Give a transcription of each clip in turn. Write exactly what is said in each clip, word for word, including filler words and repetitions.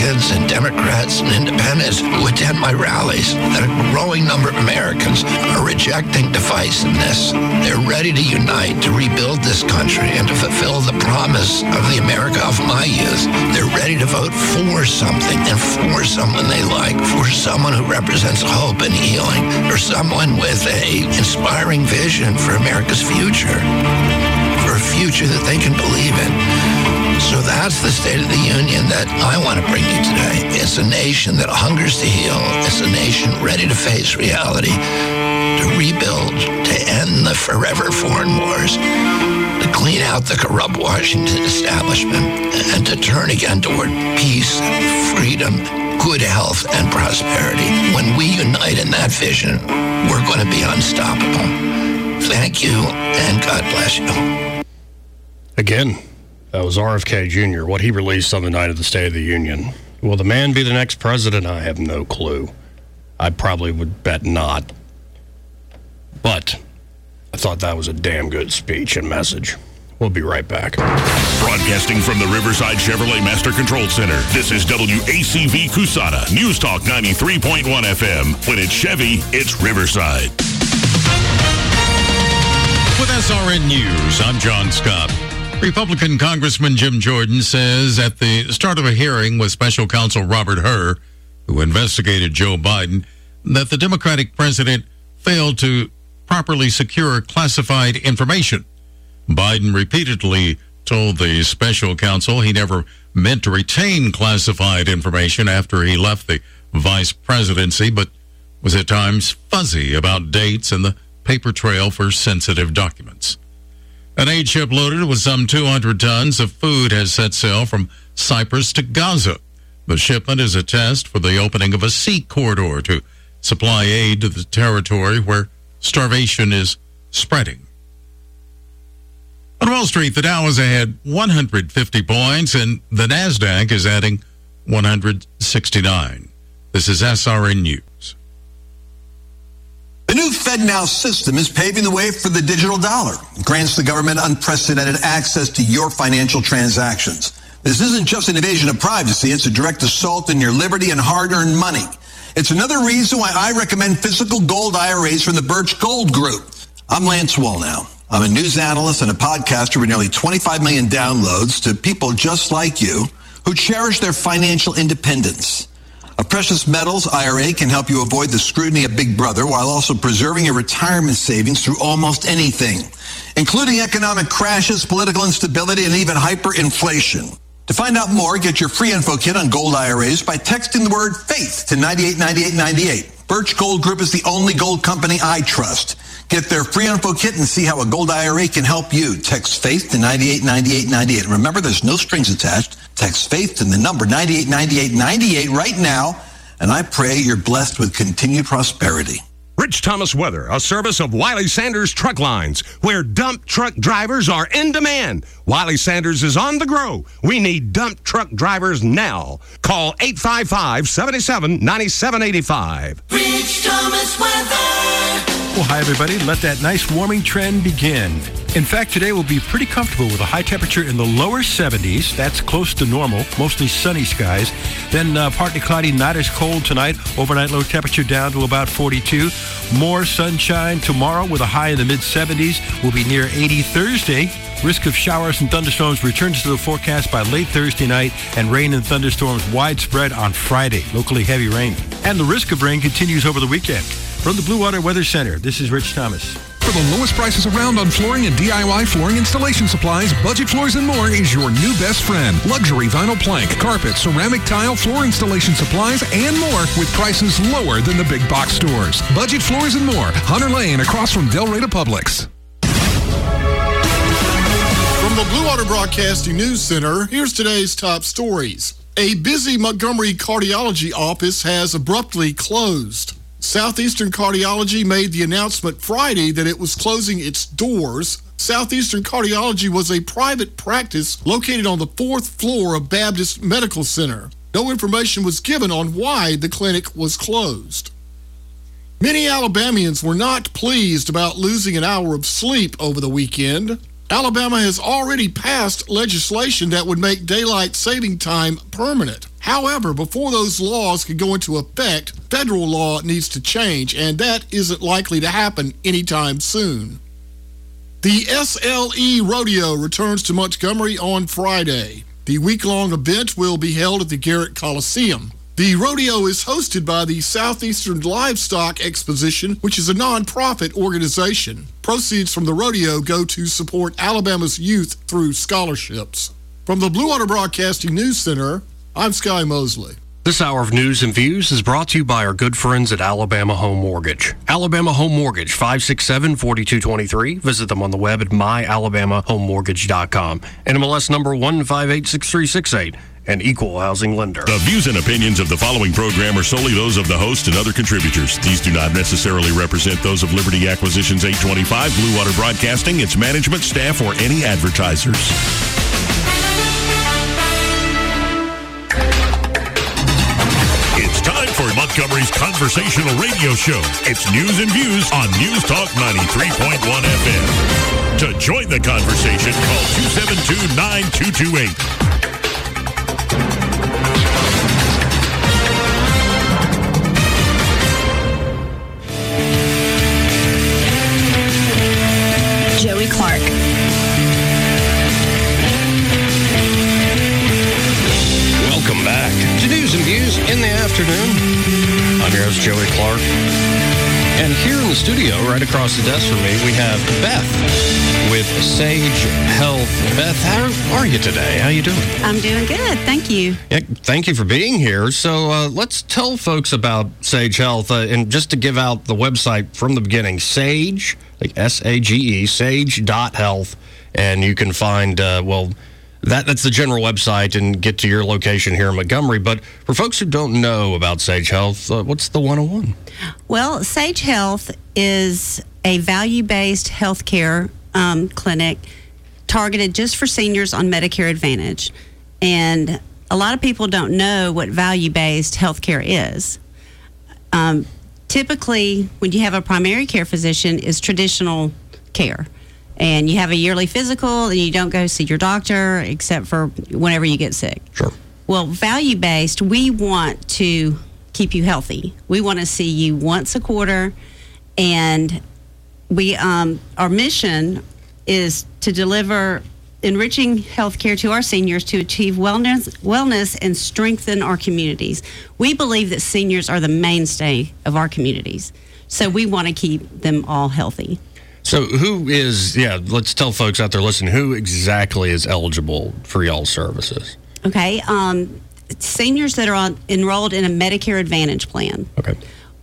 Republicans and Democrats and independents who attend my rallies that a growing number of Americans are rejecting divisiveness. They're ready to unite to rebuild this country and to fulfill the promise of the America of my youth. They're ready to vote for something and for someone they like, for someone who represents hope and healing, or someone with a inspiring vision for America's future, for a future that they can believe in. So that's the State of the Union that I want to bring you today. It's a nation that hungers to heal. It's a nation ready to face reality, to rebuild, to end the forever foreign wars, to clean out the corrupt Washington establishment, and to turn again toward peace, freedom, good health, and prosperity. When we unite in that vision, we're going to be unstoppable. Thank you, and God bless you. Again, that was R F K Junior, what he released on the night of the State of the Union. Will the man be the next president? I have no clue. I probably would bet not. But I thought that was a damn good speech and message. We'll be right back. Broadcasting from the Riverside Chevrolet Master Control Center, this is W A C V Cusana, News Talk ninety-three point one F M. When it's Chevy, it's Riverside. With S R N News, I'm John Scott. Republican Congressman Jim Jordan says at the start of a hearing with Special Counsel Robert Hur, who investigated Joe Biden, that the Democratic president failed to properly secure classified information. Biden repeatedly told the special counsel he never meant to retain classified information after he left the vice presidency, but was at times fuzzy about dates and the paper trail for sensitive documents. An aid ship loaded with some two hundred tons of food has set sail from Cyprus to Gaza. The shipment is a test for the opening of a sea corridor to supply aid to the territory where starvation is spreading. On Wall Street, the Dow is ahead one hundred fifty points, and the NASDAQ is adding one hundred sixty-nine. This is S R N News. The new FedNow system is paving the way for the digital dollar. It grants the government unprecedented access to your financial transactions. This isn't just an invasion of privacy. It's a direct assault on your liberty and hard-earned money. It's another reason why I recommend physical gold I R As from the Birch Gold Group. I'm Lance Wallnow. I'm a news analyst and a podcaster with nearly twenty-five million downloads to people just like you who cherish their financial independence. A precious metals I R A can help you avoid the scrutiny of Big Brother while also preserving your retirement savings through almost anything, including economic crashes, political instability, and even hyperinflation. To find out more, get your free info kit on gold I R As by texting the word FAITH to nine eight nine eight nine eight. Birch Gold Group is the only gold company I trust. Get their free info kit and see how a gold I R A can help you. Text FAITH to nine eight nine eight nine eight. Remember, there's no strings attached. Text FAITH to the number nine eight nine eight nine eight right now, and I pray you're blessed with continued prosperity. Rich Thomas Weather, a service of Wiley Sanders Truck Lines, where dump truck drivers are in demand. Wiley Sanders is on the grow. We need dump truck drivers now. Call eight five five, seven seven, nine seven eight five. Rich Thomas Weather. Well, hi, everybody. Let that nice warming trend begin. In fact, today will be pretty comfortable with a high temperature in the lower seventies. That's close to normal, mostly sunny skies. Then uh, partly cloudy, not as cold tonight. Overnight low temperature down to about forty-two. More sunshine tomorrow with a high in the mid-seventies. We'll be near eighty Thursday. Risk of showers and thunderstorms returns to the forecast by late Thursday night, and rain and thunderstorms widespread on Friday. Locally heavy rain. And the risk of rain continues over the weekend. From the Blue Water Weather Center, this is Rich Thomas. For the lowest prices around on flooring and D I Y flooring installation supplies, Budget Floors and More is your new best friend. Luxury vinyl plank, carpet, ceramic tile, floor installation supplies, and more with prices lower than the big box stores. Budget Floors and More, Hunter Lane, across from Del Rey Publix. From the Blue Water Broadcasting News Center, here's today's top stories. A busy Montgomery cardiology office has abruptly closed. Southeastern Cardiology made the announcement Friday that it was closing its doors. Southeastern Cardiology was a private practice located on the fourth floor of Baptist Medical Center. No information was given on why the clinic was closed. Many Alabamians were not pleased about losing an hour of sleep over the weekend. Alabama has already passed legislation that would make daylight saving time permanent. However, before those laws can go into effect, federal law needs to change, and that isn't likely to happen anytime soon. The S L E Rodeo returns to Montgomery on Friday. The week-long event will be held at the Garrett Coliseum. The rodeo is hosted by the Southeastern Livestock Exposition, which is a non-profit organization. Proceeds from the rodeo go to support Alabama's youth through scholarships. From the Blue Water Broadcasting News Center, I'm Sky Mosley. This hour of News and Views is brought to you by our good friends at Alabama Home Mortgage. Alabama Home Mortgage, five six seven, four two two three. Visit them on the web at my alabama home mortgage dot com. N M L S number one five eight six three six eight. An equal housing lender. The views and opinions of the following program are solely those of the host and other contributors. These do not necessarily represent those of Liberty Acquisitions eight twenty-five, Blue Water Broadcasting, its management, staff, or any advertisers. It's time for Montgomery's conversational radio show. It's News and Views on News Talk ninety-three point one F M. To join the conversation, call two seven two, nine two two eight. Joey Clark. Welcome back to News and Views in the afternoon. I'm your host, Joey Clark. And here in the studio, right across the desk from me, we have Beth with Sage Health. Beth, how are you today? How you doing? I'm doing good. Thank you. Yeah, thank you for being here. So uh, let's tell folks about Sage Health. Uh, and just to give out the website from the beginning, Sage, like S A G E, sage dot health. And you can find, uh, well, that that's the general website and get to your location here in Montgomery. But for folks who don't know about Sage Health, uh, what's the one oh one? Well, Sage Health is a value-based healthcare um, clinic targeted just for seniors on Medicare Advantage. And a lot of people don't know what value-based healthcare is. Um, typically, when you have a primary care physician, is traditional care. And you have a yearly physical, and you don't go see your doctor except for whenever you get sick. Sure. Well, value-based, we want to keep you healthy. We want to see you once a quarter, and we um, our mission is to deliver enriching health care to our seniors to achieve wellness, wellness and strengthen our communities. We believe that seniors are the mainstay of our communities, so we want to keep them all healthy. So who is, yeah, let's tell folks out there listening, who exactly is eligible for y'all's services? Okay, um, seniors that are on, enrolled in a Medicare Advantage plan. Okay.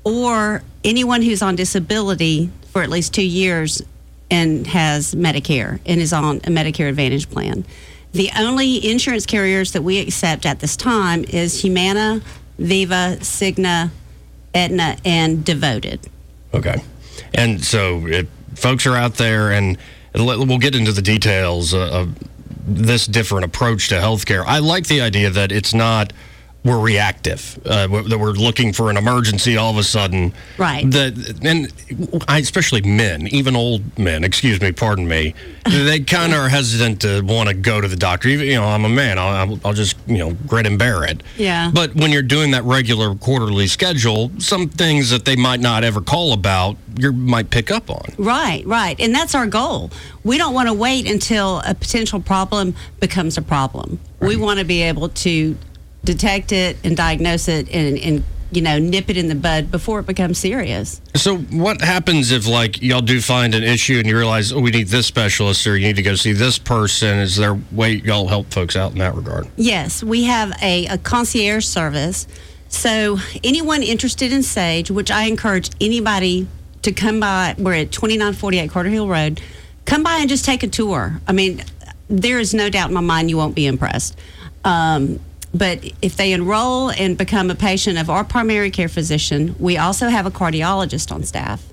Or anyone who's on disability for at least two years and has Medicare and is on a Medicare Advantage plan. The only insurance carriers that we accept at this time is Humana, Viva, Cigna, Aetna, and Devoted. Okay. And so if folks are out there, and we'll get into the details of this different approach to healthcare. I like the idea that it's not we're reactive, uh, that we're looking for an emergency all of a sudden. Right. That, and I, especially men, even old men, excuse me, pardon me, they kind of are hesitant to want to go to the doctor. Even, you know, I'm a man, I'll, I'll just, you know, grit and bear it. Yeah. But when you're doing that regular quarterly schedule, some things that they might not ever call about, you might pick up on. Right, right. And that's our goal. We don't want to wait until a potential problem becomes a problem. Right. We want to be able to detect it and diagnose it and, and, you know, nip it in the bud before it becomes serious. So what happens if, like, y'all do find an issue and you realize, oh, we need this specialist or you need to go see this person? Is there a way y'all help folks out in that regard? Yes, we have a, a concierge service. So anyone interested in Sage, which I encourage anybody to come by, we're at twenty-nine forty-eight Carter Hill Road, come by and just take a tour. I mean, there is no doubt in my mind you won't be impressed. Um, But if they enroll and become a patient of our primary care physician, we also have a cardiologist on staff.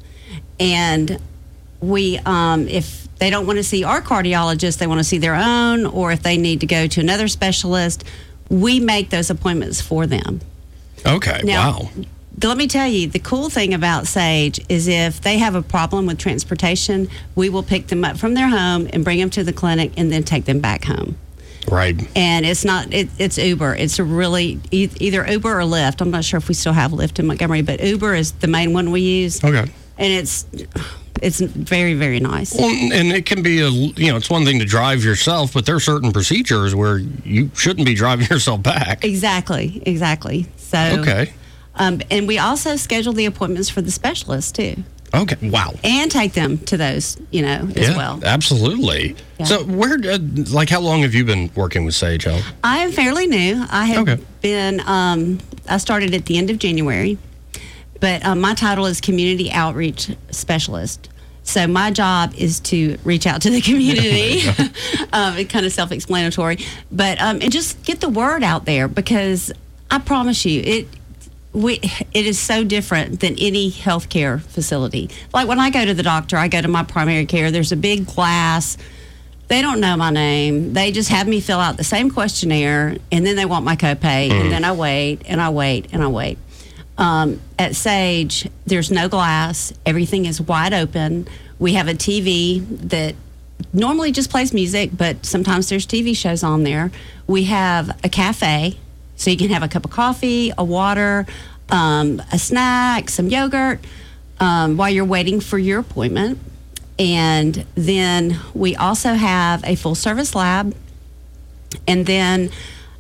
And we, um, if they don't want to see our cardiologist, they want to see their own, or if they need to go to another specialist, we make those appointments for them. Okay, now, wow. let me tell you, the cool thing about Sage is if they have a problem with transportation, we will pick them up from their home and bring them to the clinic and then take them back home. Right. And it's not, it, it's Uber. It's a really, e- either Uber or Lyft. I'm not sure if we still have Lyft in Montgomery, but Uber is the main one we use. Okay. And it's, it's very, very nice. Well, and it can be a, you know, it's one thing to drive yourself, but there are certain procedures where you shouldn't be driving yourself back. Exactly, exactly. So, okay. Um, and we also schedule the appointments for the specialists too. Okay. Wow. And take them to those, you know, as yeah, well. Absolutely. Yeah. So, where, uh, like, how long have you been working with Sage Health? I am fairly new. I have okay. been, um, I started at the end of January, but um, my title is Community Outreach Specialist. So, my job is to reach out to the community. um, it's kind of self explanatory, but um, and just get the word out there because I promise you, it, We, it is so different than any healthcare facility. Like when I go to the doctor, I go to my primary care, there's a big glass. They don't know my name. They just have me fill out the same questionnaire, and then they want my copay, mm. and then I wait, and I wait, and I wait. Um, at Sage, there's no glass. Everything is wide open. We have a T V that normally just plays music, but sometimes there's T V shows on there. We have a cafe. So you can have a cup of coffee, a water, um, a snack, some yogurt um, while you're waiting for your appointment. And then we also have a full service lab. And then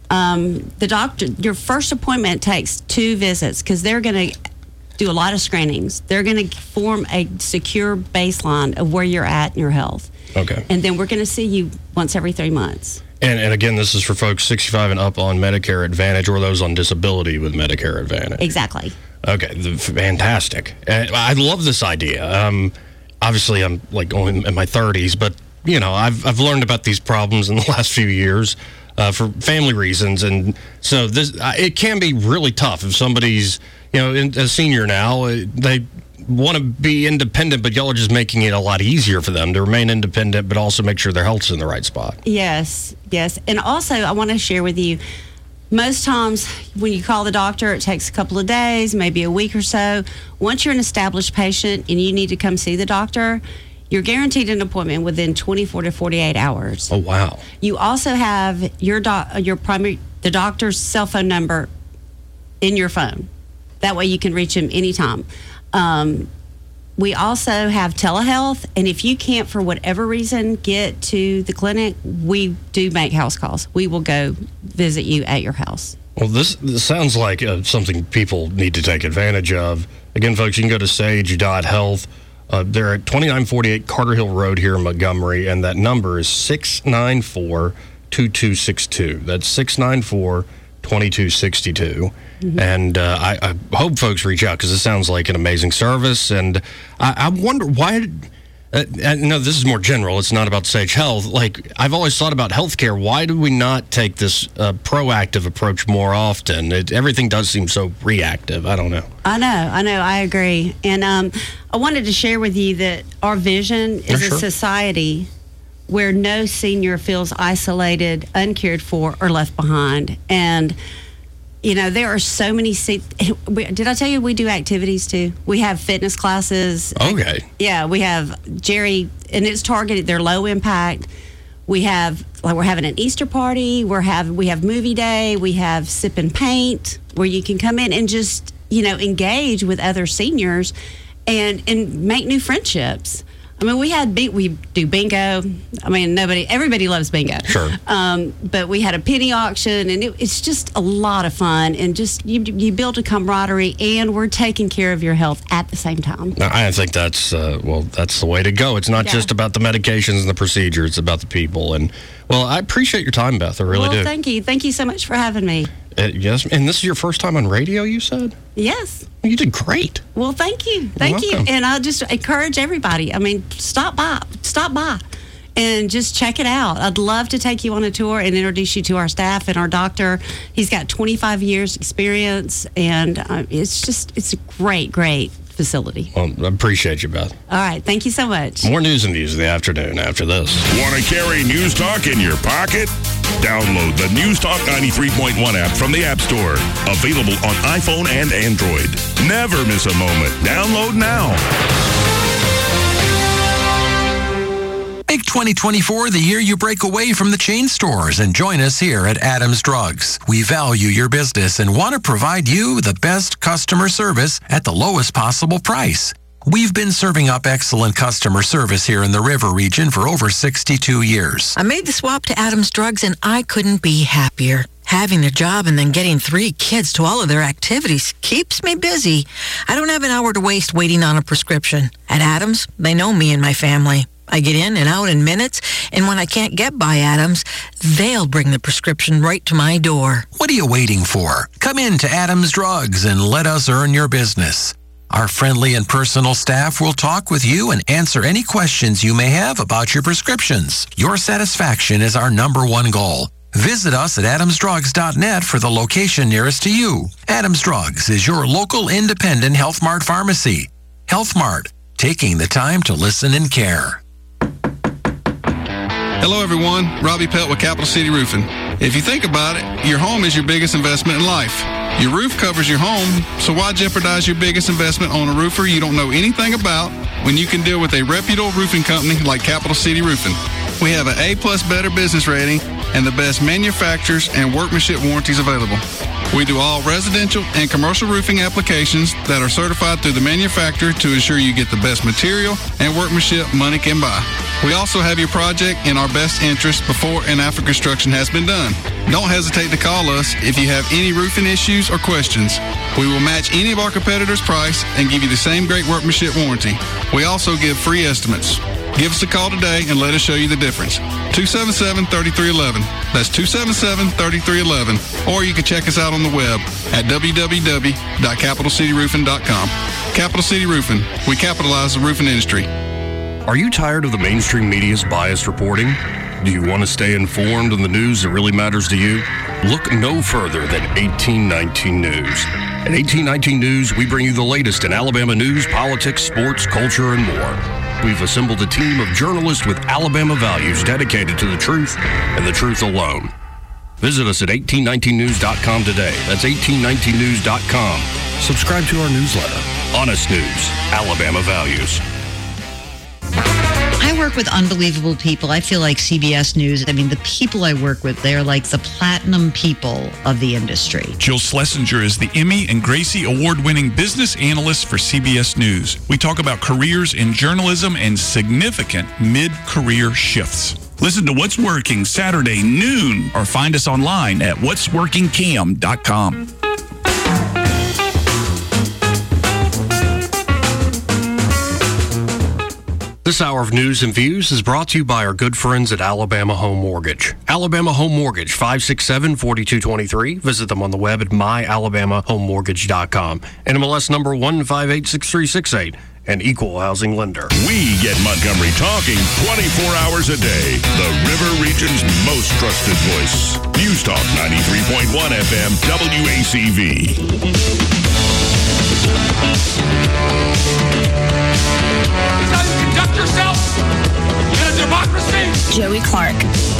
um, the doctor, your first appointment takes two visits because they're going to do a lot of screenings. They're going to form a secure baseline of where you're at in your health. Okay. And then we're going to see you once every three months. And, and again, this is for folks sixty-five and up on Medicare Advantage or those on disability with Medicare Advantage. Exactly. Okay, the, fantastic. And I love this idea. Um, obviously, I'm like only in my thirties, but you know, I've I've learned about these problems in the last few years uh, for family reasons, and so this uh, it can be really tough if somebody's you know in, a senior now. Uh, they want to be independent, but y'all are just making it a lot easier for them to remain independent, but also make sure their health's in the right spot. Yes, yes. And also, I want to share with you, most times when you call the doctor, it takes a couple of days, maybe a week or so. Once you're an established patient and you need to come see the doctor, you're guaranteed an appointment within twenty-four to forty-eight hours. Oh, wow. You also have your doc, your primary, the doctor's cell phone number in your phone. That way you can reach him anytime. Um, we also have telehealth, and if you can't, for whatever reason, get to the clinic, we do make house calls. We will go visit you at your house. Well, this, this sounds like uh, something people need to take advantage of. Again, folks, you can go to sage dot health. Uh, they're at twenty-nine forty-eight Carter Hill Road here in Montgomery, and that number is six nine four, two two six two. That's six nine four, two two six two. Mm-hmm. And uh, I, I hope folks reach out because it sounds like an amazing service. And I, I wonder why. Uh, no, this is more general. It's not about Sage Health. Like, I've always thought about healthcare. Why do we not take this uh, proactive approach more often? It, everything does seem so reactive. I don't know. I know. I know. I agree. And um, I wanted to share with you that our vision is Yeah, a sure. society where no senior feels isolated, uncared for, or left behind. And you know, there are so many. Se- Did I tell you we do activities too? We have fitness classes. Okay. Yeah, we have Jerry, and it's targeted. They're low impact. We have like we're having an Easter party. We're have we have movie day. We have sip and paint where you can come in and just you know engage with other seniors, and and make new friendships. I mean, we had we do bingo. I mean, nobody, everybody loves bingo. Sure. Um, but we had a penny auction, and it, it's just a lot of fun, and just you you build a camaraderie, and we're taking care of your health at the same time. I think that's uh, well, that's the way to go. It's not Yeah. just about the medications and the procedure; it's about the people. And well, I appreciate your time, Beth. I really well, do. thank you, thank you so much for having me. Uh, yes, and this is your first time on radio. You said Yes. you did great. Well, thank you, thank you, welcome. and I just encourage everybody. I mean, stop by, stop by, and just check it out. I'd love to take you on a tour and introduce you to our staff and our doctor. He's got twenty-five years experience, and uh, it's just it's a great, great facility. Well, I appreciate you, Beth. All right. Thank you so much. More news and views of the afternoon after this. Want to carry News Talk in your pocket? Download the News Talk ninety-three point one app from the App Store. Available on iPhone and Android. Never miss a moment. Download now. Make twenty twenty-four the year you break away from the chain stores and join us here at Adams Drugs. We value your business and want to provide you the best customer service at the lowest possible price. We've been serving up excellent customer service here in the River region for over sixty-two years. I made the swap to Adams Drugs and I couldn't be happier. Having a job and then getting three kids to all of their activities keeps me busy. I don't have an hour to waste waiting on a prescription. At Adams, they know me and my family. I get in and out in minutes, and when I can't get by Adams, they'll bring the prescription right to my door. What are you waiting for? Come in to Adams Drugs and let us earn your business. Our friendly and personal staff will talk with you and answer any questions you may have about your prescriptions. Your satisfaction is our number one goal. Visit us at adams drugs dot net for the location nearest to you. Adams Drugs is your local independent Health Mart pharmacy. Health Mart, taking the time to listen and care. Hello, everyone. Robbie Pelt with Capital City Roofing. If you think about it, your home is your biggest investment in life. Your roof covers your home, so why jeopardize your biggest investment on a roofer you don't know anything about when you can deal with a reputable roofing company like Capital City Roofing? We have an A-plus better business rating and the best manufacturers and workmanship warranties available. We do all residential and commercial roofing applications that are certified through the manufacturer to ensure you get the best material and workmanship money can buy. We also have your project in our best interest before and after construction has been done. Don't hesitate to call us if you have any roofing issues or questions. We will match any of our competitors' price and give you the same great workmanship warranty. We also give free estimates. Give us a call today and let us show you the difference. two seven seven, three three one one. That's two seven seven, three three one one. Or you can check us out on the web at w w w dot capital city roofing dot com. Capital City Roofing. We capitalize the roofing industry. Are you tired of the mainstream media's biased reporting? Do you want to stay informed on the news that really matters to you? Look no further than eighteen nineteen News. At eighteen nineteen News, we bring you the latest in Alabama news, politics, sports, culture, and more. We've assembled a team of journalists with Alabama values dedicated to the truth and the truth alone. Visit us at eighteen nineteen news dot com today. That's eighteen nineteen news dot com. Subscribe to our newsletter. Honest News, Alabama Values. I work with unbelievable people. I feel like C B S News, I mean, the people I work with, they're like the platinum people of the industry. Jill Schlesinger is the Emmy and Gracie award-winning business analyst for C B S News. We talk about careers in journalism and significant mid-career shifts. Listen to What's Working Saturday noon or find us online at what's working cam dot com. This hour of news and views is brought to you by our good friends at Alabama Home Mortgage. Alabama Home Mortgage, five six seven, four two two three. Visit them on the web at my alabama home mortgage dot com. N M L S number one five eight six three six eight. An equal housing lender. We get Montgomery talking twenty-four hours a day. The River Region's most trusted voice. News Talk ninety-three point one F M W A C V. How you conduct yourself in a democracy. Joey Clark.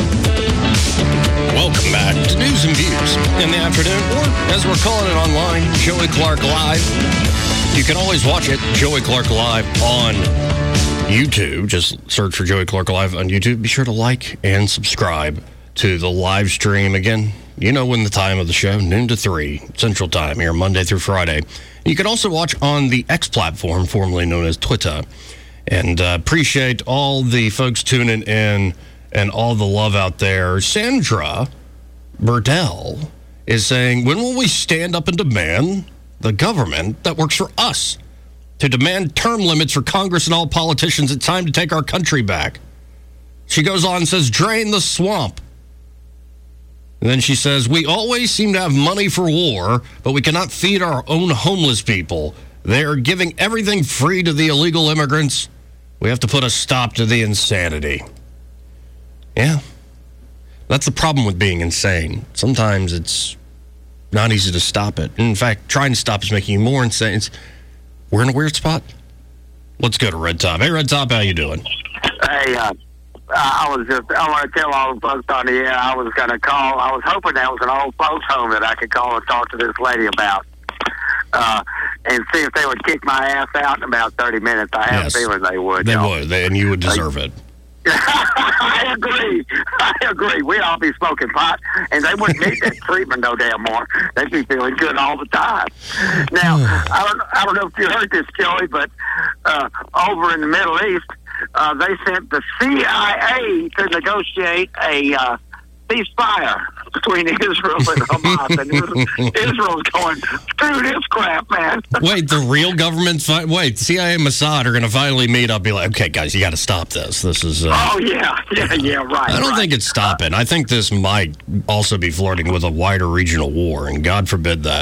Welcome back to News and Views in the afternoon, or as we're calling it online, Joey Clark Live. You can always watch it, Joey Clark Live, on YouTube. Just search for Joey Clark Live on YouTube. Be sure to like and subscribe to the live stream. Again, you know when the time of the show, noon to three Central Time here, Monday through Friday. You can also watch on the X platform, formerly known as Twitter. And uh, appreciate all the folks tuning in and all the love out there. Sandra Burdell is saying, when will we stand up and demand the government that works for us to demand term limits for Congress and all politicians? It's time to take our country back. She goes on and says, drain the swamp. And then she says, we always seem to have money for war, but we cannot feed our own homeless people. They're giving everything free to the illegal immigrants. We have to put a stop to the insanity. Yeah. That's the problem with being insane. Sometimes it's not easy to stop it. In fact, trying to stop is making you more insane. It's, We're in a weird spot. Let's go to Red Top. Hey, Red Top, how you doing? Hey, uh, I was just, I want to tell all the folks on the air, I was going to call, I was hoping that was an old folks home that I could call and talk to this lady about. Uh, and see if they would kick my ass out in about thirty minutes. I have Yes. a feeling they would. They y'all. would, they, and you would deserve it. I agree. I agree. We'd all be smoking pot, and they wouldn't need that treatment no damn more. They'd be feeling good all the time. Now, I don't, I don't know if you heard this, Joey, but uh, over in the Middle East, uh, they sent the C I A to negotiate a uh, ceasefire between Israel and Hamas. And Israel- Israel's going, screw this crap, man. Wait, the real government's fi- wait, C I A and Mossad are going to finally meet up, be like, okay, guys, you got to stop this. This is. Uh, Oh, yeah. Yeah, yeah, right. I don't right. think it's stopping. I think this might also be flirting with a wider regional war, and God forbid that.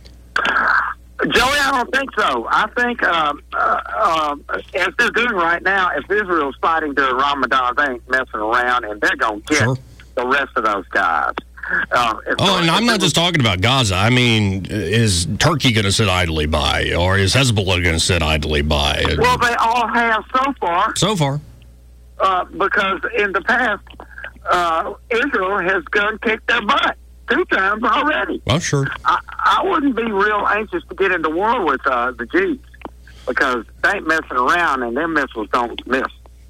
Joey, I don't think so. I think, um, uh, uh, as they're doing right now, if Israel's fighting during Ramadan, they ain't messing around, and they're going to get Sure. the rest of those guys. Uh, if- Oh, and I'm not just talking about Gaza. I mean, is Turkey going to sit idly by, or is Hezbollah going to sit idly by? Well, they all have so far, So far. uh, because in the past, uh, Israel has gun kicked their butt two times already. Well, sure. I, I wouldn't be real anxious to get into war with uh, the Jews because they ain't messing around and their missiles don't miss.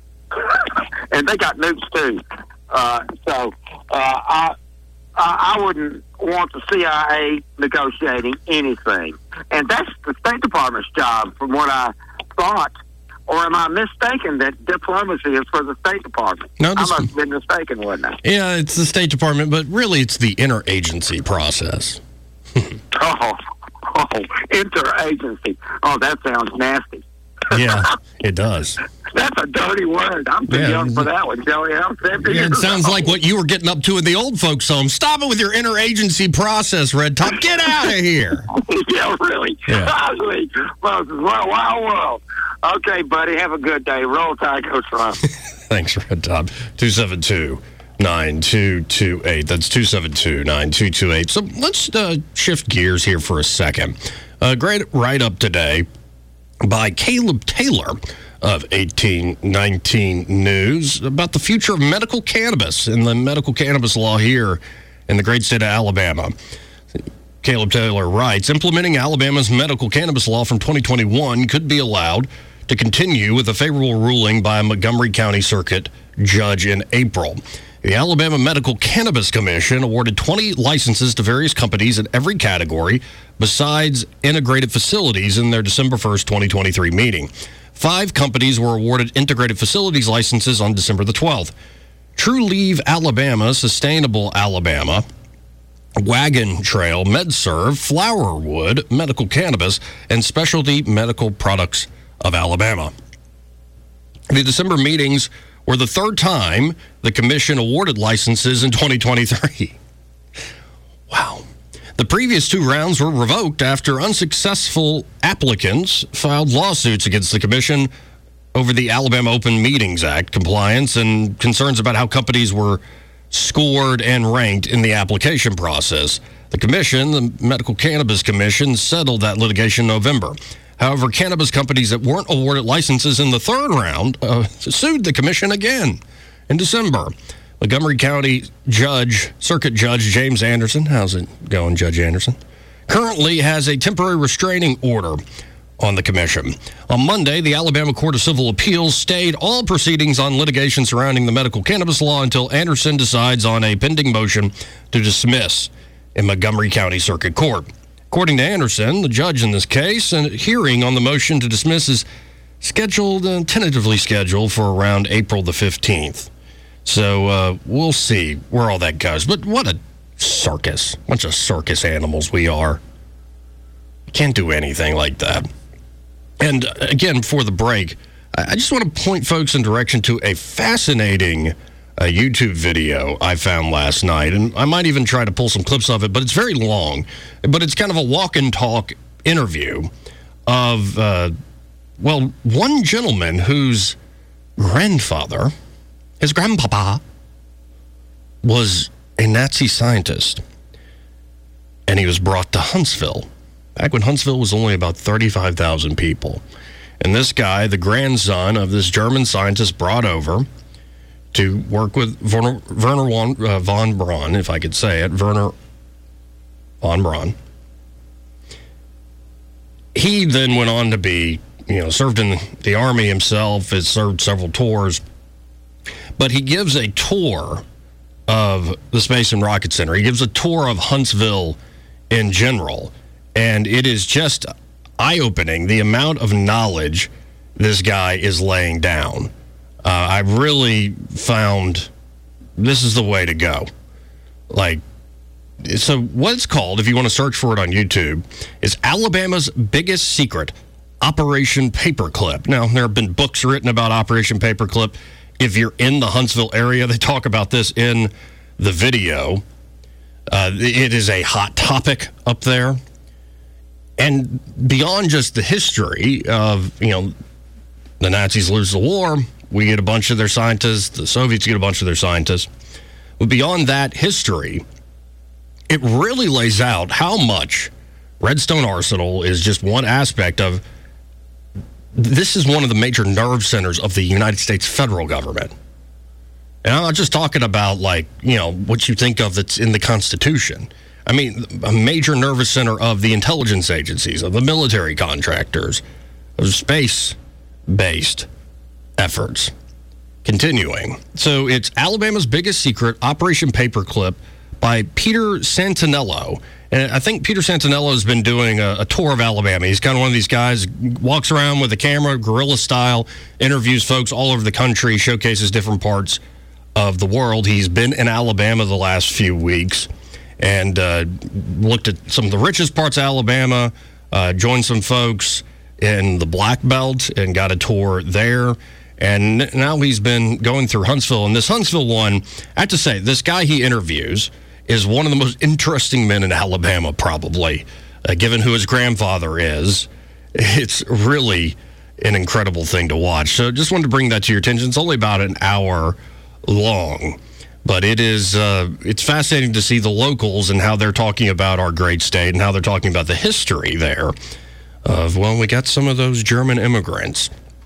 And they got nukes too. Uh, so uh, I, I I wouldn't want the C I A negotiating anything. And that's the State Department's job from what I thought. Or am I mistaken that diplomacy is for the State Department? No, I this- must have been mistaken, wasn't I? Yeah, it's the State Department, but really it's the interagency process. Oh, oh, interagency. Oh, that sounds nasty. Yeah, it does. That's a dirty word. I'm too Yeah. young for that one, Joey. I'm seventy Yeah, it years sounds old. like what you were getting up to in the old folks' home. Stop it with your interagency process, Red Top. Get out of here. Yeah, really. Yeah. Ugly. Well, it's a wild world. Okay, buddy. Have a good day. Roll Tide, Coach Ron. Thanks, Red Top. two seven two, nine two two eight. That's two seven two, nine two two eight. So let's uh, shift gears here for a second. A great write-up today by Caleb Taylor of eighteen nineteen News about the future of medical cannabis and the medical cannabis law here in the great state of Alabama. Caleb Taylor writes, implementing Alabama's medical cannabis law from twenty twenty-one could be allowed to continue with a favorable ruling by a Montgomery County Circuit judge in April. The Alabama Medical Cannabis Commission awarded twenty licenses to various companies in every category besides integrated facilities in their December first, twenty twenty-three meeting. Five companies were awarded integrated facilities licenses on December the twelfth. True Leave Alabama, Sustainable Alabama, Wagon Trail, MedServ, Flowerwood, Medical Cannabis, and Specialty Medical Products of Alabama. The December meetings were the third time the commission awarded licenses in twenty twenty-three. Wow. The previous two rounds were revoked after unsuccessful applicants filed lawsuits against the commission over the Alabama Open Meetings Act compliance and concerns about how companies were scored and ranked in the application process. The commission, the Medical Cannabis Commission, settled that litigation in November. However, cannabis companies that weren't awarded licenses in the third round uh, sued the commission again in December. Montgomery County Judge, Circuit Judge James Anderson, how's it going, Judge Anderson, currently has a temporary restraining order on the commission. On Monday, the Alabama Court of Civil Appeals stayed all proceedings on litigation surrounding the medical cannabis law until Anderson decides on a pending motion to dismiss in Montgomery County Circuit Court. According to Anderson, the judge in this case, a hearing on the motion to dismiss is scheduled, uh, tentatively scheduled for around April the fifteenth. So uh, we'll see where all that goes. But what a circus. Bunch of circus animals we are. Can't do anything like that. And uh, again, before the break, I I just want to point folks in direction to a fascinating a YouTube video I found last night, and I might even try to pull some clips of it, but it's very long. But it's kind of a walk and talk interview of, uh, well, one gentleman whose grandfather, his grandpapa, was a Nazi scientist, and he was brought to Huntsville back when Huntsville was only about thirty-five thousand people. And this guy, the grandson of this German scientist, brought over to work with Werner, Werner von, uh, von Braun, if I could say it, Werner von Braun. He then went on to be, you know, served in the Army himself, has served several tours. But he gives a tour of the Space and Rocket Center. He gives a tour of Huntsville in general. And it is just eye-opening, the amount of knowledge this guy is laying down. Uh, I really found this is the way to go. Like, so what it's called, if you want to search for it on YouTube, is Alabama's Biggest Secret, Operation Paperclip. Now, there have been books written about Operation Paperclip. If you're in the Huntsville area, they talk about this in the video. Uh, it is a hot topic up there. And beyond just the history of, you know, the Nazis lose the war, we get a bunch of their scientists, the Soviets get a bunch of their scientists. But beyond that history, it really lays out how much Redstone Arsenal is just one aspect of, this is one of the major nerve centers of the United States federal government. And I'm not just talking about, like, you know, what you think of that's in the Constitution. I mean, a major nervous center of the intelligence agencies, of the military contractors, of space-based efforts. Continuing. So it's Alabama's Biggest Secret, Operation Paperclip, by Peter Santinello. And I think Peter Santinello has been doing a, a tour of Alabama. He's kind of one of these guys, walks around with a camera, guerrilla style, interviews folks all over the country, showcases different parts of the world. He's been in Alabama the last few weeks and uh, looked at some of the richest parts of Alabama, uh, joined some folks in the Black Belt and got a tour there. And now he's been going through Huntsville. And this Huntsville one, I have to say, this guy he interviews is one of the most interesting men in Alabama, probably, uh, given who his grandfather is. It's really an incredible thing to watch. So just wanted to bring that to your attention. It's only about an hour long. But it is, uh, it's fascinating to see the locals and how they're talking about our great state and how they're talking about the history there of, well, we got some of those German immigrants.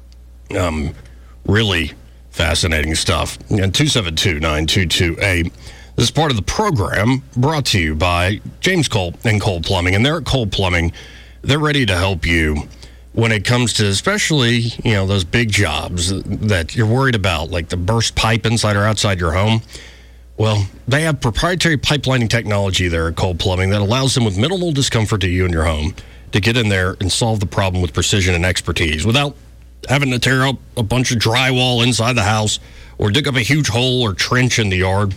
Um, really fascinating stuff. And two seven two, nine two two eight. This is part of the program brought to you by James Cole and Cole Plumbing. And they're at Cole Plumbing. They're ready to help you when it comes to especially, you know, those big jobs that you're worried about, like the burst pipe inside or outside your home. Well, they have proprietary pipelining technology there at Cole Plumbing that allows them with minimal discomfort to you and your home to get in there and solve the problem with precision and expertise without having to tear up a bunch of drywall inside the house or dig up a huge hole or trench in the yard.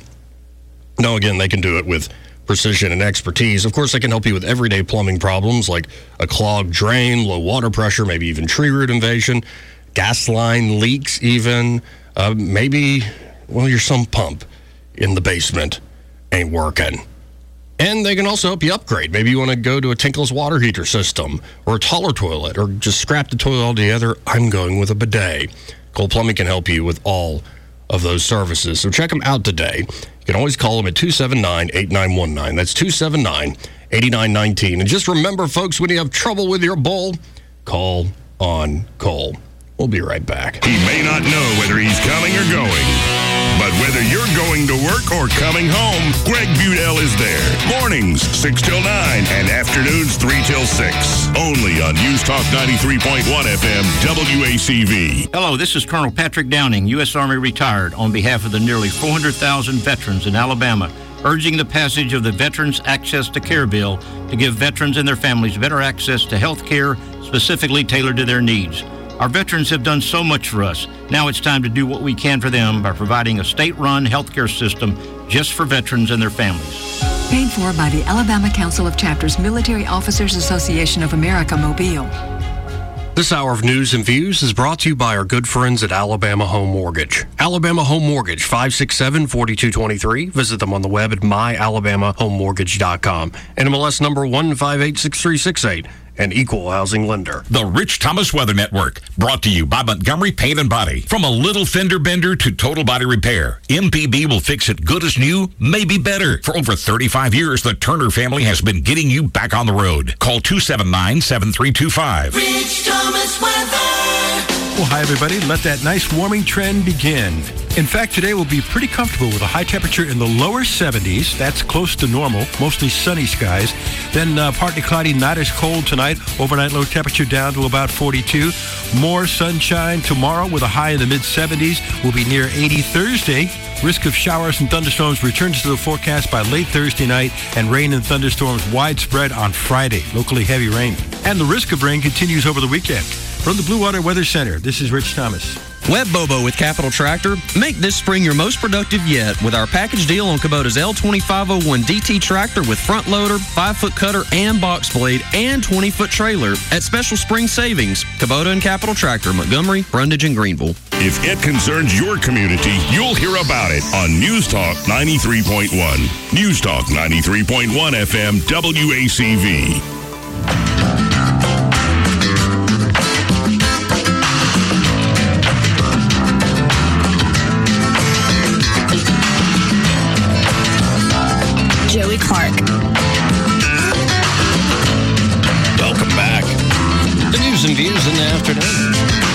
No, again, they can do it with precision and expertise. Of course, they can help you with everyday plumbing problems like a clogged drain, low water pressure, maybe even tree root invasion, gas line leaks even, uh, maybe, well, your sump pump in the basement ain't working. And they can also help you upgrade. Maybe you want to go to a tankless water heater system or a taller toilet or just scrap the toilet altogether. I'm going with a bidet. Cole Plumbing can help you with all of those services. So check them out today. You can always call them at two seven nine, eight nine one nine. That's two seven nine, eight nine one nine. And just remember, folks, when you have trouble with your bowl, call on Cole. We'll be right back. He may not know whether he's coming or going, but whether you're going to work or coming home, Greg Budell is there. Mornings, six till nine, and afternoons, three till six. Only on News Talk ninety-three point one F M, W A C V. Hello, this is Colonel Patrick Downing, U S Army retired, on behalf of the nearly four hundred thousand veterans in Alabama, urging the passage of the Veterans Access to Care Bill to give veterans and their families better access to health care specifically tailored to their needs. Our veterans have done so much for us. Now it's time to do what we can for them by providing a state-run healthcare system just for veterans and their families. Paid for by the Alabama Council of Chapters Military Officers Association of America, Mobile. This hour of news and views is brought to you by our good friends at Alabama Home Mortgage. Alabama Home Mortgage, five six seven, four two two three. Visit them on the web at my alabama home mortgage dot com. N M L S number one five eight six three six eight. an equal housing lender. The Rich Thomas Weather Network, brought to you by Montgomery Paint and Body. From a little fender bender to total body repair, M P B will fix it good as new, maybe better. For over thirty-five years, the Turner family has been getting you back on the road. Call two seven nine, seven three two five. Rich Thomas Weather. Well, hi, everybody. Let that nice warming trend begin. In fact, today will be pretty comfortable with a high temperature in the lower seventies. That's close to normal, mostly sunny skies. Then uh, partly cloudy, not as cold tonight. Overnight low temperature down to about forty-two. More sunshine tomorrow with a high in the mid-seventies. We'll be near eighty Thursday. Risk of showers and thunderstorms returns to the forecast by late Thursday night, and rain and thunderstorms widespread on Friday. Locally heavy rain. And the risk of rain continues over the weekend. From the Blue Water Weather Center, this is Rich Thomas. Web Bobo with Capital Tractor. Make this spring your most productive yet with our package deal on Kubota's L twenty-five oh one D T tractor with front loader, five foot cutter, and box blade, and twenty foot trailer at special spring savings. Kubota and Capital Tractor, Montgomery, Brundage, and Greenville. If it concerns your community, you'll hear about it on News Talk ninety-three point one. News Talk ninety-three point one F M W A C V. Joey Clark. Welcome back. The news and views in the afternoon.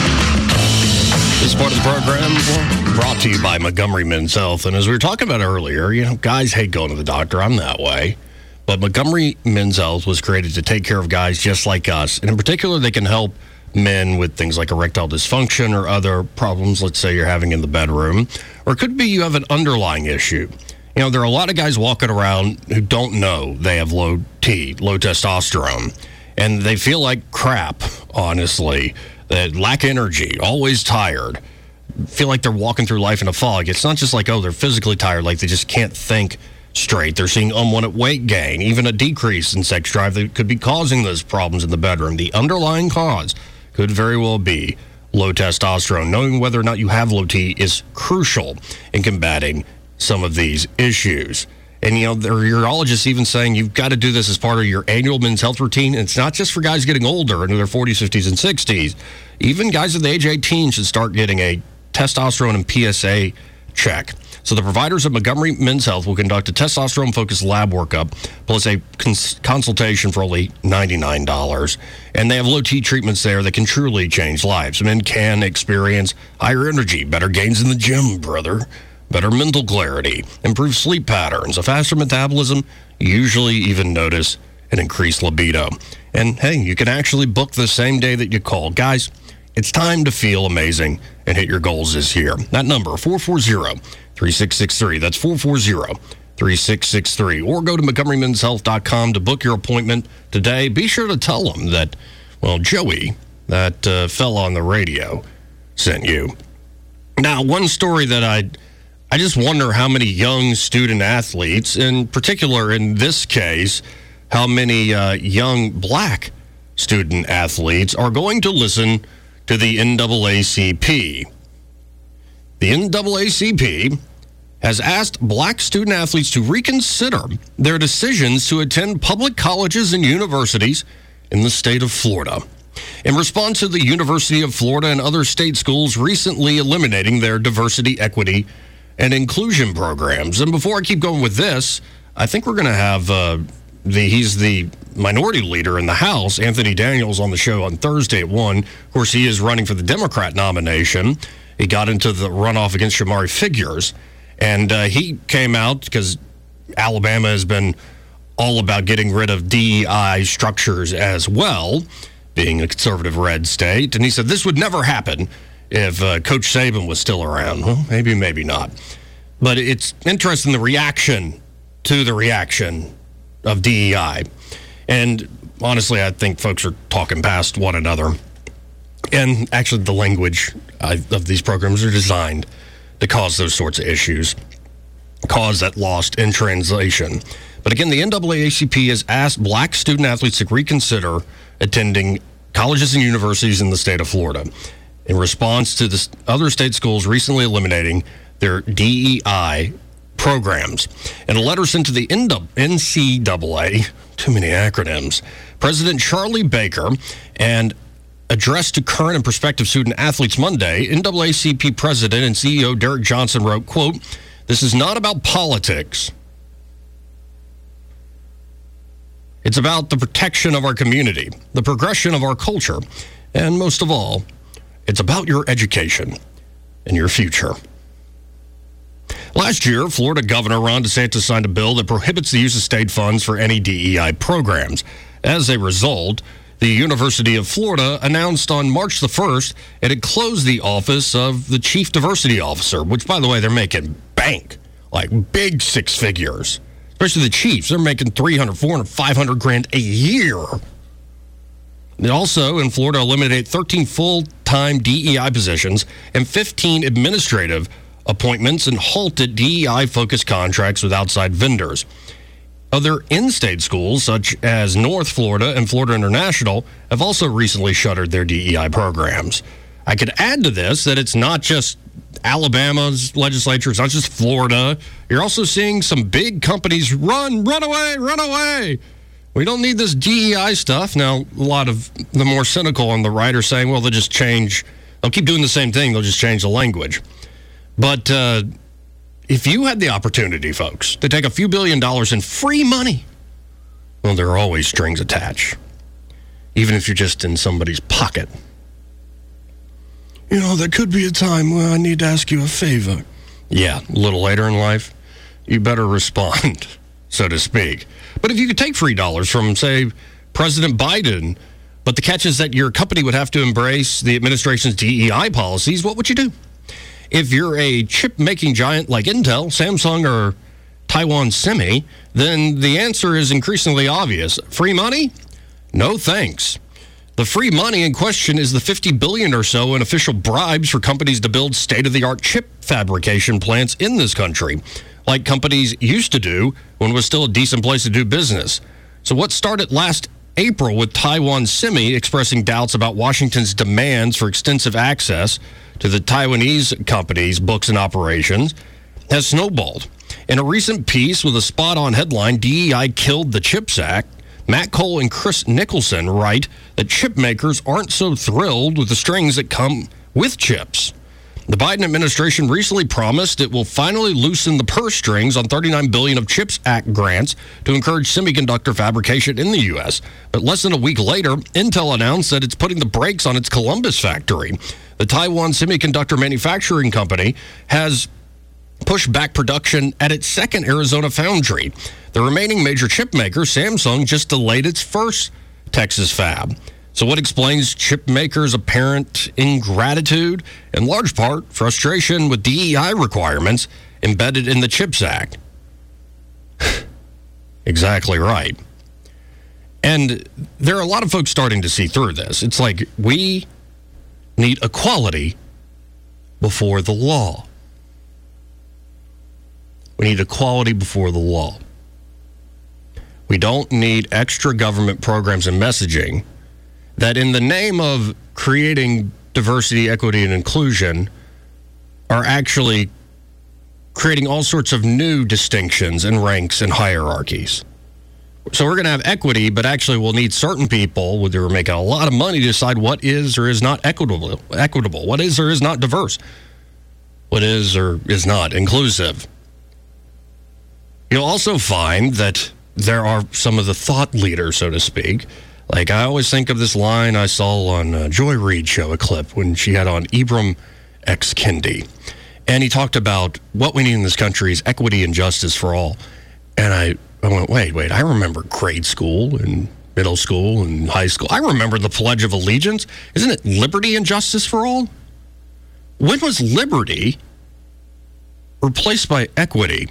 This part of the program brought to you by Montgomery Men's Health. And as we were talking about earlier, you know, guys hate going to the doctor. I'm that way. But Montgomery Men's Health was created to take care of guys just like us. And in particular, they can help men with things like erectile dysfunction or other problems, let's say you're having in the bedroom. Or it could be you have an underlying issue. You know, there are a lot of guys walking around who don't know they have low T, low testosterone, and they feel like crap, honestly. They lack energy, always tired, feel like they're walking through life in a fog. It's not just like, oh, they're physically tired, like they just can't think straight. They're seeing unwanted weight gain, even a decrease in sex drive that could be causing those problems in the bedroom. The underlying cause could very well be low testosterone. Knowing whether or not you have low T is crucial in combating some of these issues. And, you know, there are urologists even saying you've got to do this as part of your annual men's health routine. And it's not just for guys getting older into their forties, fifties, and sixties. Even guys at the age of eighteen should start getting a testosterone and P S A check. So the providers of Montgomery Men's Health will conduct a testosterone-focused lab workup plus a cons- consultation for only ninety-nine dollars. And they have low T treatments there that can truly change lives. Men can experience higher energy, better gains in the gym, brother. Better mental clarity, improved sleep patterns, a faster metabolism, usually even notice an increased libido. And hey, you can actually book the same day that you call. Guys, it's time to feel amazing and hit your goals this year. That number, four four zero, three six six three. That's four four zero, three six six three. Or go to Montgomery Men's Health dot com to book your appointment today. Be sure to tell them that, well, Joey, that uh, fella on the radio, sent you. Now, one story that I... I just wonder how many young student athletes, in particular in this case, how many uh, young black student athletes are going to listen to the N double A C P. The N double A C P has asked black student athletes to reconsider their decisions to attend public colleges and universities in the state of Florida, in response to the University of Florida and other state schools recently eliminating their diversity, equity, and inclusion programs. And before I keep going with this, I think we're going to have uh, the he's the minority leader in the House, Anthony Daniels, on the show on Thursday at one. Of course, he is running for the Democrat nomination. He got into the runoff against Shamari Figures, and uh, he came out because Alabama has been all about getting rid of D E I structures as well, being a conservative red state. And he said this would never happen if uh, Coach Saban was still around. Well, maybe, maybe not. But it's interesting, the reaction to the reaction of D E I. And honestly, I think folks are talking past one another. And actually, the language uh, of these programs are designed to cause those sorts of issues, cause that lost in translation. But again, the N double A C P has asked black student athletes to reconsider attending colleges and universities in the state of Florida, in response to the other state schools recently eliminating their D E I programs. In a letter sent to the N C double A, too many acronyms, President Charlie Baker, and addressed to current and prospective student athletes Monday, N double A C P President and C E O Derek Johnson wrote, quote, "This is not about politics. It's about the protection of our community, the progression of our culture, and most of all, it's about your education and your future." Last year, Florida Governor Ron DeSantis signed a bill that prohibits the use of state funds for any D E I programs. As a result, the University of Florida announced on March the first it had closed the office of the Chief Diversity Officer, which, by the way, they're making bank, like big six figures. Especially the Chiefs. They're making three hundred, four hundred, five hundred grand a year. It also, in Florida, eliminated thirteen full-time D E I positions and fifteen administrative appointments and halted D E I-focused contracts with outside vendors. Other in-state schools, such as North Florida and Florida International, have also recently shuttered their D E I programs. I could add to this that it's not just Alabama's legislature, it's not just Florida. You're also seeing some big companies run, run away, run away. We don't need this D E I stuff. Now, a lot of the more cynical on the right are saying, well, they'll just change, they'll keep doing the same thing, they'll just change the language. But uh, if you had the opportunity, folks, to take a few billion dollars in free money, well, there are always strings attached, even if you're just in somebody's pocket. You know, there could be a time where I need to ask you a favor. Yeah, a little later in life, you better respond, so to speak. But if you could take free dollars from, say, President Biden, but the catch is that your company would have to embrace the administration's D E I policies, what would you do? If you're a chip-making giant like Intel, Samsung, or Taiwan Semi, then the answer is increasingly obvious. Free money? No thanks. The free money in question is the fifty billion dollars or so in official bribes for companies to build state-of-the-art chip fabrication plants in this country, like companies used to do when it was still a decent place to do business. So what started last April with Taiwan Semi expressing doubts about Washington's demands for extensive access to the Taiwanese company's books and operations has snowballed. In a recent piece with a spot-on headline, D E I killed the CHIPS Act, Matt Cole and Chris Nicholson write that chip makers aren't so thrilled with the strings that come with chips. The Biden administration recently promised it will finally loosen the purse strings on thirty-nine billion dollars of CHIPS Act grants to encourage semiconductor fabrication in the U S. But less than a week later, Intel announced that it's putting the brakes on its Columbus factory. The Taiwan Semiconductor Manufacturing Company has pushed back production at its second Arizona foundry. The remaining major chip maker, Samsung, just delayed its first Texas fab. So what explains chip makers' apparent ingratitude? In large part, frustration with D E I requirements embedded in the CHIPS Act. Exactly right. And there are a lot of folks starting to see through this. It's like we need equality before the law. We need equality before the law. We don't need extra government programs and messaging that in the name of creating diversity, equity, and inclusion are actually creating all sorts of new distinctions and ranks and hierarchies. So we're going to have equity, but actually we'll need certain people who are making a lot of money to decide what is or is not equitable, equitable, what is or is not diverse, what is or is not inclusive. You'll also find that there are some of the thought leaders, so to speak. Like, I always think of this line I saw on uh, Joy Reid show, a clip, when she had on Ibram X. Kendi. And he talked about what we need in this country is equity and justice for all. And I, I went, wait, wait, I remember grade school and middle school and high school. I remember the Pledge of Allegiance. Isn't it liberty and justice for all? When was liberty replaced by equity?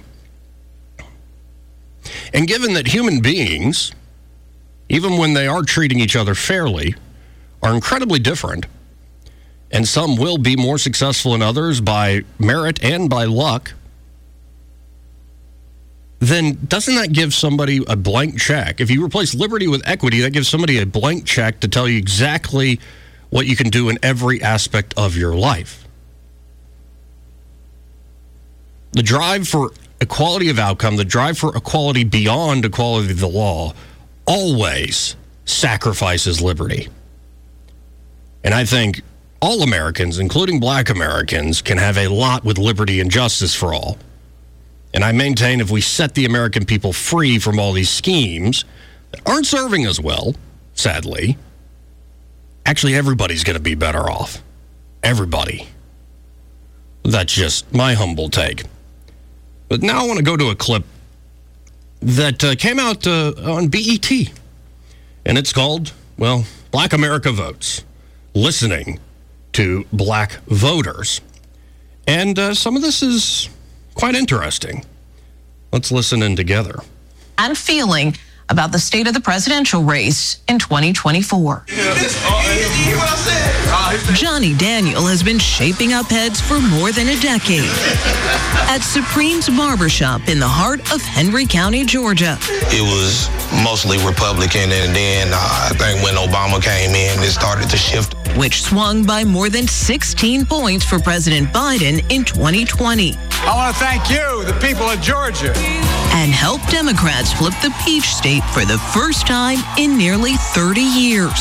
And given that human beings, even when they are treating each other fairly, are incredibly different, and some will be more successful than others by merit and by luck, then doesn't that give somebody a blank check? If you replace liberty with equity, that gives somebody a blank check to tell you exactly what you can do in every aspect of your life. The drive for equality of outcome, the drive for equality beyond equality of the law, always sacrifices liberty. And I think all Americans, including black Americans, can have a lot with liberty and justice for all. And I maintain if we set the American people free from all these schemes that aren't serving us well, sadly, actually everybody's going to be better off. Everybody. That's just my humble take. But now I want to go to a clip that uh, came out uh, on B E T. And it's called, well, Black America Votes. Listening to black voters. And uh, some of this is quite interesting. Let's listen in together. And feeling about the state of the presidential race in twenty twenty-four. Johnny Daniel has been shaping up heads for more than a decade at Supreme's Barbershop in the heart of Henry County, Georgia. It was mostly Republican, and then uh, I think when Obama came in, it started to shift. Which swung by more than sixteen points for President Biden in twenty twenty. I want to thank you, the people of Georgia. And help Democrats flip the Peach State for the first time in nearly thirty years.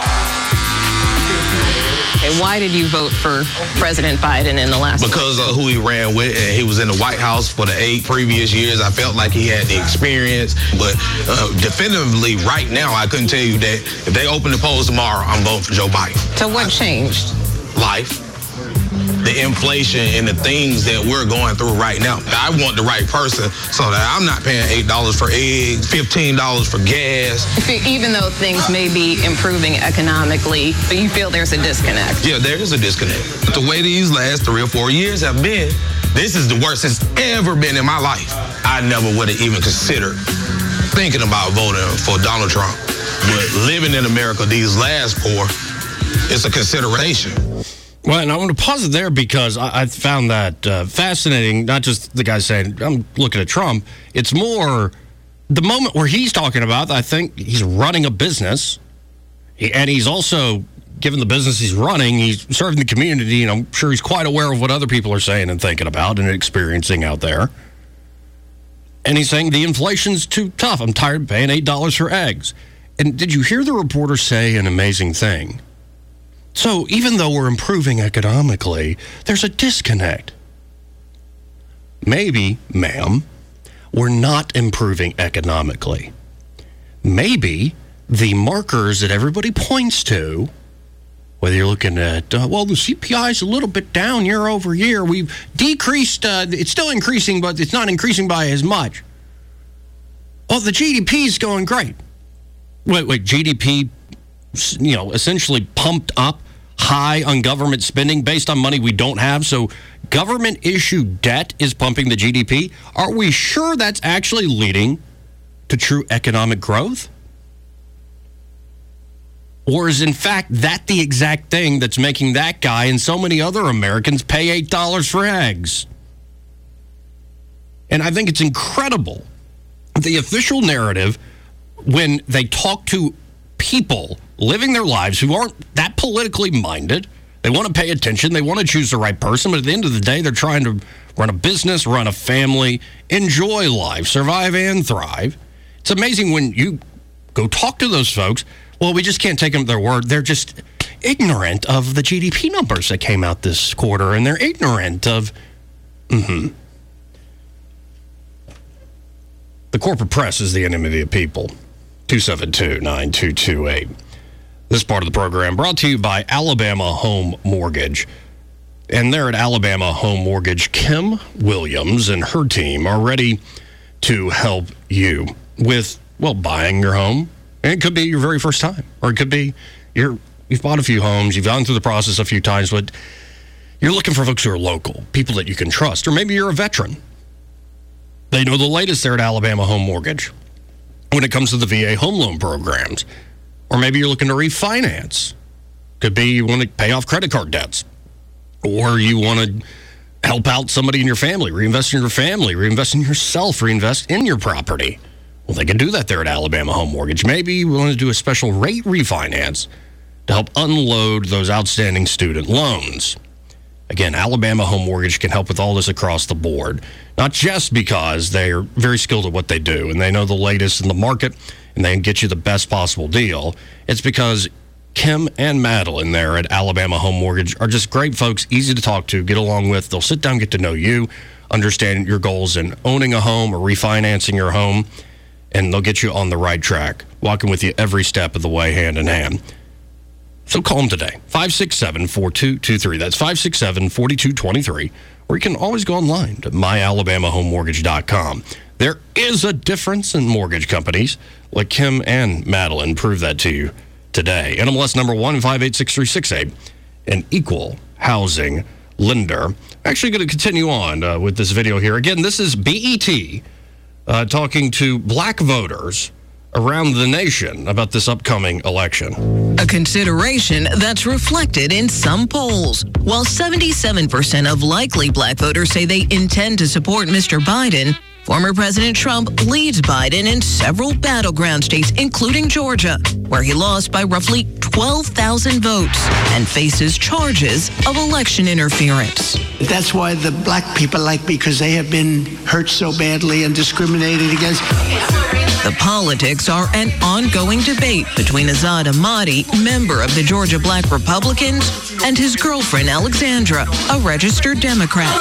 And why did you vote for President Biden in the last Because of who he ran with, and he was in the White House for the eight previous years. I felt like he had the experience, but uh, definitively right now, I couldn't tell you that if they open the polls tomorrow, I'm voting for Joe Biden. So what changed? Life. The inflation and the things that we're going through right now. I want the right person so that I'm not paying eight dollars for eggs, fifteen dollars for gas. Even though things may be improving economically, but you feel there's a disconnect. Yeah, there is a disconnect. The way these last three or four years have been, this is the worst it's ever been in my life. I never would have even considered thinking about voting for Donald Trump. But living in America these last four, it's a consideration. Well, and I want to pause it there because I, I found that uh, fascinating, not just the guy saying, I'm looking at Trump. It's more the moment where he's talking about, I think he's running a business, he, and he's also, given the business he's running, he's serving the community, and I'm sure he's quite aware of what other people are saying and thinking about and experiencing out there. And he's saying the inflation's too tough. I'm tired of paying eight dollars for eggs. And did you hear the reporter say an amazing thing? So even though we're improving economically, there's a disconnect. Maybe, ma'am, we're not improving economically. Maybe the markers that everybody points to, whether you're looking at, uh, well, the C P I is a little bit down year over year. We've decreased, uh, it's still increasing, but it's not increasing by as much. Well, the G D P is going great. Wait, wait, G D P, you know, essentially pumped up high on government spending based on money we don't have. So government issued debt is pumping the G D P. Are we sure that's actually leading to true economic growth? Or is in fact that the exact thing that's making that guy and so many other Americans pay eight dollars for eggs? And I think it's incredible. The official narrative, when they talk to people living their lives who aren't that politically minded, they want to pay attention, they want to choose the right person, but at the end of the day, they're trying to run a business, run a family, enjoy life, survive and thrive. It's amazing when you go talk to those folks. Well, we just can't take them at their word. They're just ignorant of the G D P numbers that came out this quarter, and they're ignorant of, mm-hmm. The corporate press is the enemy of the people. two seven two, nine two two eight. This part of the program brought to you by Alabama Home Mortgage. And there at Alabama Home Mortgage, Kim Williams and her team are ready to help you with, well, buying your home. And it could be your very first time, or it could be you're, you've bought a few homes, you've gone through the process a few times, but you're looking for folks who are local, people that you can trust, or maybe you're a veteran. They know the latest there at Alabama Home Mortgage when it comes to the V A home loan programs. Or maybe you're looking to refinance. Could be you want to pay off credit card debts. Or you want to help out somebody in your family, reinvest in your family, reinvest in yourself, reinvest in your property. Well, they can do that there at Alabama Home Mortgage. Maybe you want to do a special rate refinance to help unload those outstanding student loans. Again, Alabama Home Mortgage can help with all this across the board, not just because they are very skilled at what they do and they know the latest in the market and they can get you the best possible deal. It's because Kim and Madeline there at Alabama Home Mortgage are just great folks, easy to talk to, get along with. They'll sit down, get to know you, understand your goals in owning a home or refinancing your home, and they'll get you on the right track, walking with you every step of the way, hand in hand. So call them today, five six seven, four two two three. That's five six seven, four two two three. Or you can always go online to my alabama home mortgage dot com. There is a difference in mortgage companies, like Kim and Madeline prove that to you today. N M L S number one five eight six three six eight, an equal housing lender. Actually going to continue on uh, with this video here. Again, this is B E T uh, talking to black voters around the nation about this upcoming election. A consideration that's reflected in some polls. While seventy-seven percent of likely black voters say they intend to support Mister Biden, former President Trump leads Biden in several battleground states, including Georgia, where he lost by roughly twelve thousand votes and faces charges of election interference. That's why the black people like me, because they have been hurt so badly and discriminated against. The politics are an ongoing debate between Azad Ahmadi, member of the Georgia Black Republicans, and his girlfriend Alexandra, a registered Democrat,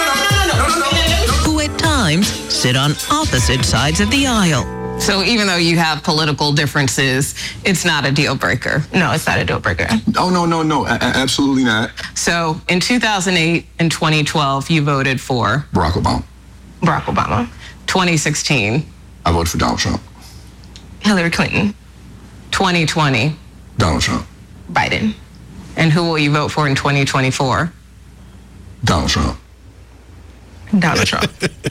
who at times sit on opposite sides of the aisle. So even though you have political differences, it's not a deal breaker. No, it's not a deal breaker. Oh, no, no, no, a- absolutely not. So in two thousand eight and twenty twelve, you voted for? Barack Obama. Barack Obama. twenty sixteen. I voted for Donald Trump. Hillary Clinton. twenty twenty. Donald Trump. Biden. And who will you vote for in twenty twenty-four? Donald Trump. Donald Trump.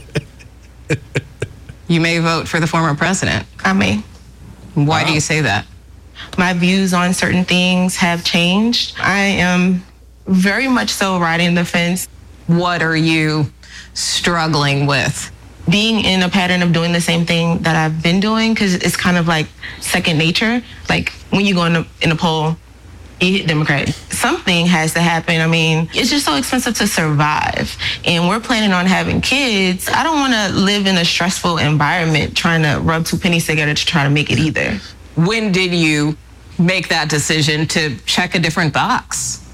You may vote for the former president. I may. Why wow. do you say that? My views on certain things have changed. I am very much so riding the fence. What are you struggling with? Being in a pattern of doing the same thing that I've been doing, because it's kind of like second nature. Like when you go in a, in a poll, you hit Democrat. Something has to happen. I mean, it's just so expensive to survive. And we're planning on having kids. I don't want to live in a stressful environment trying to rub two pennies together to try to make it either. When did you make that decision to check a different box?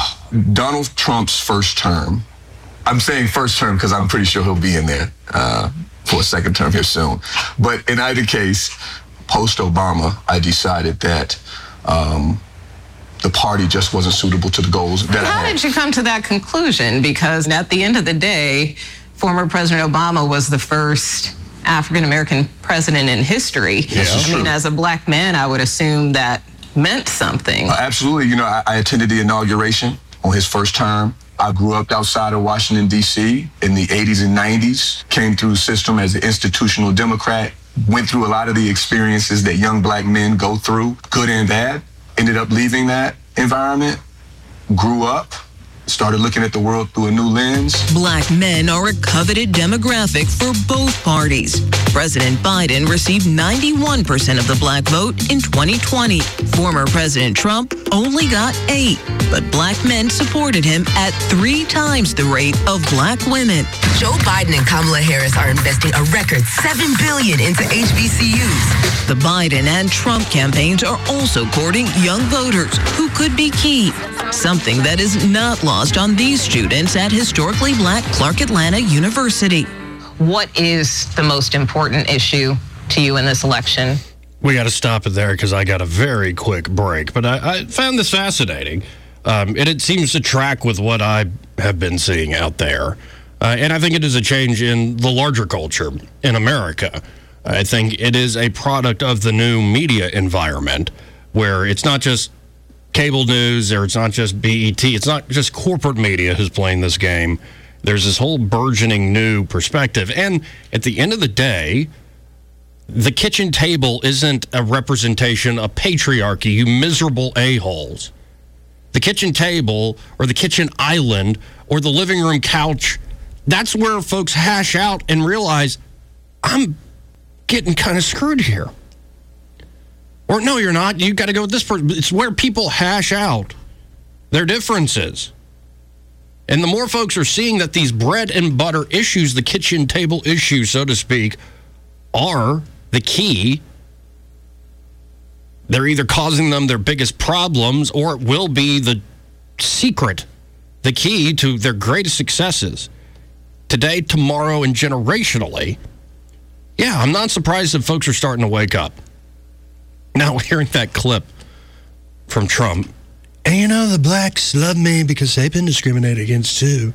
Donald Trump's first term. I'm saying first term because I'm pretty sure he'll be in there uh, for a second term here soon. But in either case, post-Obama, I decided that um, the party just wasn't suitable to the goals that I had. How did you come to that conclusion? Because at the end of the day, former President Obama was the first African-American president in history. Yeah, I mean, true. as a black man, I would assume that meant something. Uh, absolutely. You know, I, I attended the inauguration on his first term. I grew up outside of Washington, D C in the eighties and nineties, came through the system as an institutional Democrat, went through a lot of the experiences that young black men go through, good and bad, ended up leaving that environment, grew up, started looking at the world through a new lens. Black men are a coveted demographic for both parties. President Biden received ninety-one percent of the black vote in twenty twenty. Former President Trump only got eight, but black men supported him at three times the rate of black women. Joe Biden and Kamala Harris are investing a record seven billion dollars into H B C Us. The Biden and Trump campaigns are also courting young voters who could be key, something that is not lost on these students at historically black Clark Atlanta University. What is the most important issue to you in this election? We got to stop it there because I got a very quick break. But I, I found this fascinating, um, and it seems to track with what I have been seeing out there. Uh, and I think it is a change in the larger culture in America. I think it is a product of the new media environment where it's not just cable news or it's not just B E T. It's not just corporate media who's playing this game. There's this whole burgeoning new perspective. And at the end of the day, the kitchen table isn't a representation of patriarchy, you miserable a-holes. The kitchen table or the kitchen island or the living room couch, that's where folks hash out and realize, I'm getting kind of screwed here. Or no, you're not. You got to go with this person. It's where people hash out their differences. And the more folks are seeing that these bread and butter issues, the kitchen table issues, so to speak, are the key, they're either causing them their biggest problems or it will be the secret, the key to their greatest successes today, tomorrow, and generationally. Yeah, I'm not surprised that folks are starting to wake up. Now, hearing that clip from Trump, and you know, the blacks love me because they've been discriminated against too.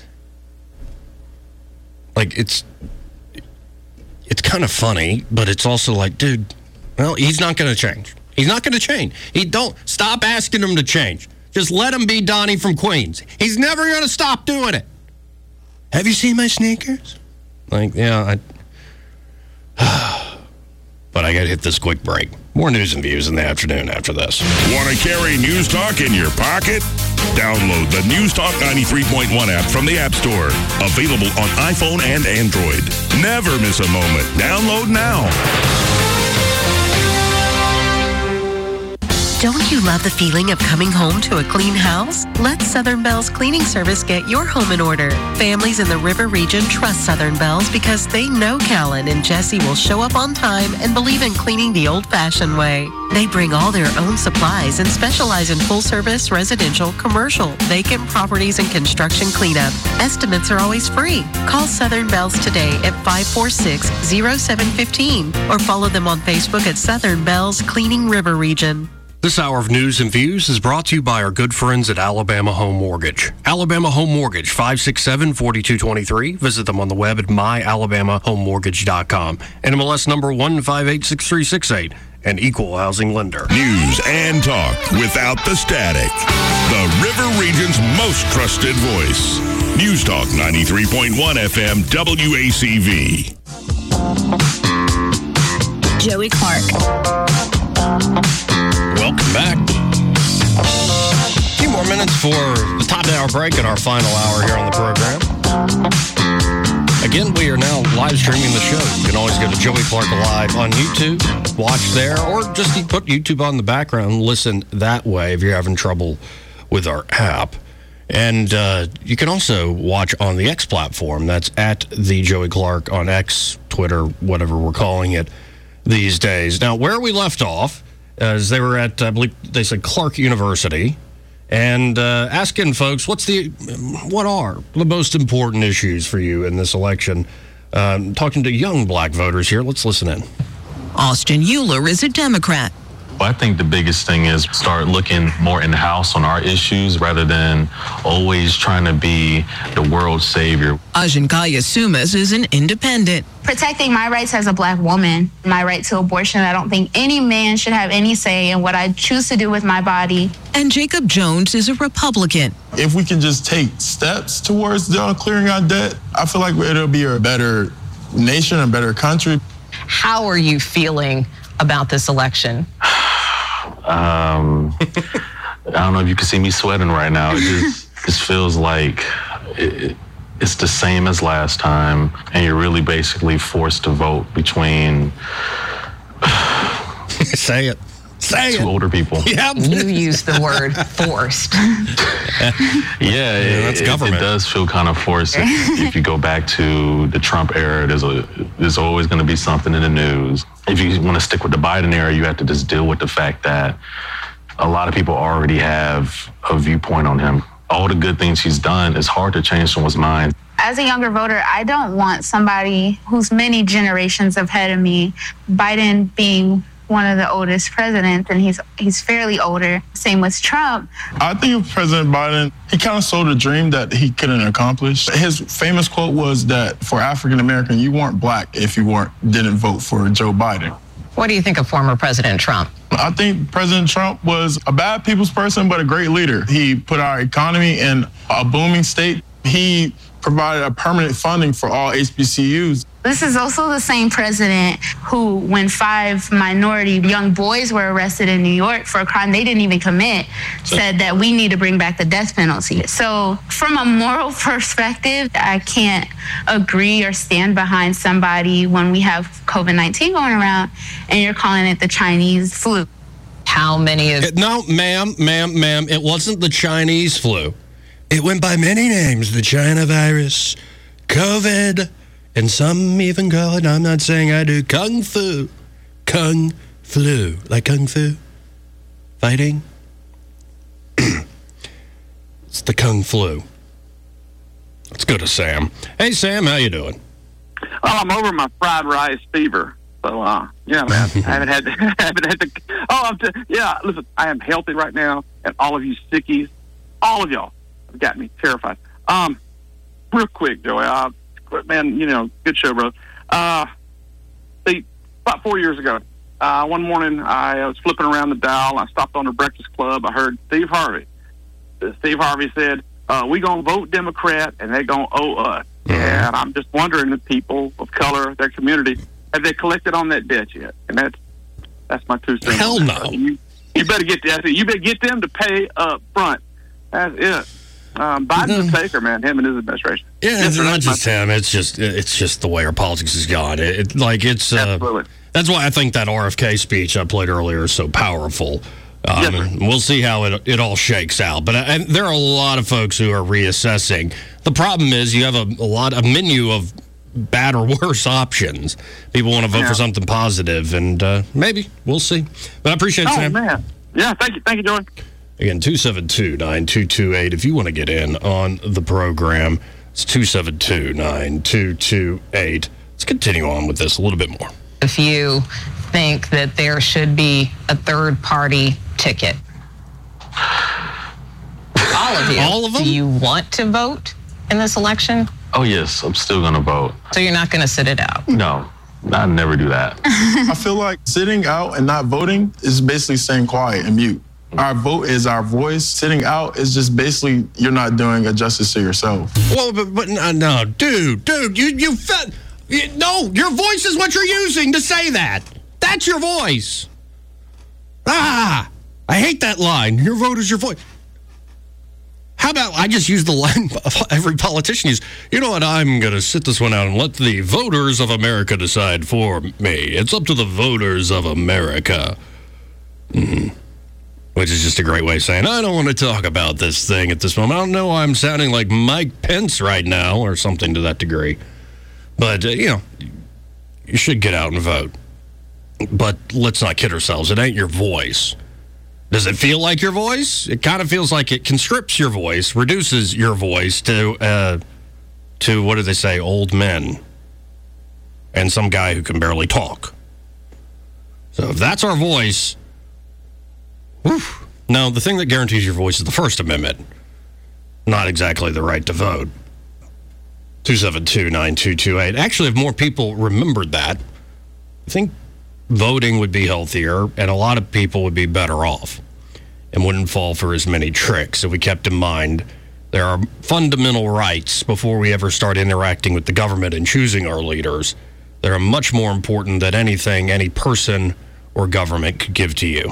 Like, it's it's kind of funny, but it's also like, dude, well, he's not going to change. He's not going to change. He don't stop asking him to change. Just let him be Donnie from Queens. He's never going to stop doing it. Have you seen my sneakers? Like, yeah, I... but I got to hit this quick break. More news and views in the afternoon after this. Want to carry News Talk in your pocket? Download the News Talk ninety-three point one app from the App Store. Available on iPhone and Android. Never miss a moment. Download now. Don't you love the feeling of coming home to a clean house? Let Southern Bells Cleaning Service get your home in order. Families in the River region trust Southern Bells because they know Callan and Jesse will show up on time and believe in cleaning the old-fashioned way. They bring all their own supplies and specialize in full-service, residential, commercial, vacant properties, and construction cleanup. Estimates are always free. Call Southern Bells today at five four six, zero seven one five or follow them on Facebook at Southern Bells Cleaning River Region. This hour of News and Views is brought to you by our good friends at Alabama Home Mortgage. Alabama Home Mortgage, five six seven, four two two three. Visit them on the web at my alabama home mortgage dot com. N M L S number one five eight six three six eight. An equal housing lender. News and talk without the static. The River Region's most trusted voice. News Talk ninety-three point one F M W A C V. Joey Clark. Welcome back. A few more minutes for the top of the hour break in our final hour here on the program. Again, we are now live streaming the show. You can always go to Joey Clark Live on YouTube, watch there, or just put YouTube on the background and listen that way if you're having trouble with our app. And uh, you can also watch on the X platform. That's at the Joey Clark on X, Twitter, whatever we're calling it these days. Now, where we left off, as they were at, I believe they said Clark University, and uh, asking folks, what's the, what are the most important issues for you in this election? Um, talking to young black voters here. Let's listen in. Austin Euler is a Democrat. I think the biggest thing is start looking more in-house on our issues rather than always trying to be the world's savior. Ajankaya Sumas is an independent. Protecting my rights as a black woman, my right to abortion. I don't think any man should have any say in what I choose to do with my body. And Jacob Jones is a Republican. If we can just take steps towards uh, clearing our debt, I feel like it'll be a better nation, a better country. How are you feeling about this election? Um, I don't know if you can see me sweating right now. It just, just feels like it, it's the same as last time, and you're really basically forced to vote between. Say it. Say two it. older people. Yep. You used the word forced. yeah, yeah, that's it, government. It does feel kind of forced. If, if you go back to the Trump era, there's a there's always going to be something in the news. If you want to stick with the Biden era, you have to just deal with the fact that a lot of people already have a viewpoint on him. All the good things he's done, it's hard to change someone's mind. As a younger voter, I don't want somebody who's many generations ahead of me, Biden being one of the oldest presidents, and he's he's fairly older. Same with Trump. I think of President Biden, he kind of sold a dream that he couldn't accomplish. His famous quote was that for African American, you weren't black if you weren't didn't vote for Joe Biden. What do you think of former President Trump? I think President Trump was a bad people's person, but a great leader. He put our economy in a booming state. He provided a permanent funding for all H B C Us. This is also the same president who, when five minority young boys were arrested in New York for a crime they didn't even commit, said that we need to bring back the death penalty. So from a moral perspective, I can't agree or stand behind somebody when we have COVID nineteen going around and you're calling it the Chinese flu. How many is... No, ma'am, ma'am, ma'am, it wasn't the Chinese flu. It went by many names, the China virus, COVID, and some even call it, I'm not saying I do, Kung Fu. Kung Flu. Like Kung Fu? Fighting? It's the Kung Flu. Let's go to Sam. Hey, Sam, how you doing? Oh, I'm over my fried rice fever. So, uh, yeah, man, I haven't had to, haven't had to, oh, I'm t- yeah, listen, I am healthy right now, and all of you sickies, all of y'all have got me terrified. Um, real quick, Joey, uh, man, you know, good show, bro. Uh, see, about four years ago, uh, one morning I was flipping around the dial. I stopped on the Breakfast Club. I heard Steve Harvey. Steve Harvey said, uh, we going to vote Democrat, and they going to owe us. Mm-hmm. And I'm just wondering if people of color, their community, have they collected on that debt yet? And that's that's my two cents. Hell no. You, you better get that. You better get them to pay up front. That's it. Um, Biden's a taker, man. Him and his administration. Yeah, yes, it's sir, not just him. It's just it's just the way our politics has gone. It, it like it's uh, that's why I think that R F K speech I played earlier is so powerful. Um, yes, and we'll see how it it all shakes out. But uh, there are a lot of folks who are reassessing. The problem is you have a, a lot a menu of bad or worse options. People want to vote Yeah. for something positive, and uh, maybe we'll see. But I appreciate it, Oh, Sam. man. Yeah, thank you. Thank you, Joey. Again, two seven two, nine two two eight. If you want to get in on the program, it's two seven two, nine two two eight. Let's continue on with this a little bit more. If you think that there should be a third party ticket. All of you. All of them? Do you want to vote in this election? Oh, yes, I'm still going to vote. So you're not going to sit it out? No, I never do that. I feel like sitting out and not voting is basically staying quiet and mute. Our vote is our voice. Sitting out is just basically you're not doing a justice to yourself. Well, but, but no, no, dude, dude, you, you, fe- you, no, your voice is what you're using to say that. That's your voice. Ah, I hate that line. Your vote is your voice. How about I just use the line every politician uses? You know what? I'm going to sit this one out and let the voters of America decide for me. It's up to the voters of America. Mm. Which is just a great way of saying, I don't want to talk about this thing at this moment. I don't know why I'm sounding like Mike Pence right now or something to that degree. But, uh, you know, you should get out and vote. But let's not kid ourselves. It ain't your voice. Does it feel like your voice? It kind of feels like it conscripts your voice, reduces your voice to, uh, to what do they say, old men. And some guy who can barely talk. So if that's our voice... Whew. No, the thing that guarantees your voice is the First Amendment, not exactly the right to vote. two seven two, nine two two eight. Actually, if more people remembered that, I think voting would be healthier and a lot of people would be better off and wouldn't fall for as many tricks if we kept in mind there are fundamental rights before we ever start interacting with the government and choosing our leaders that are much more important than anything any person or government could give to you.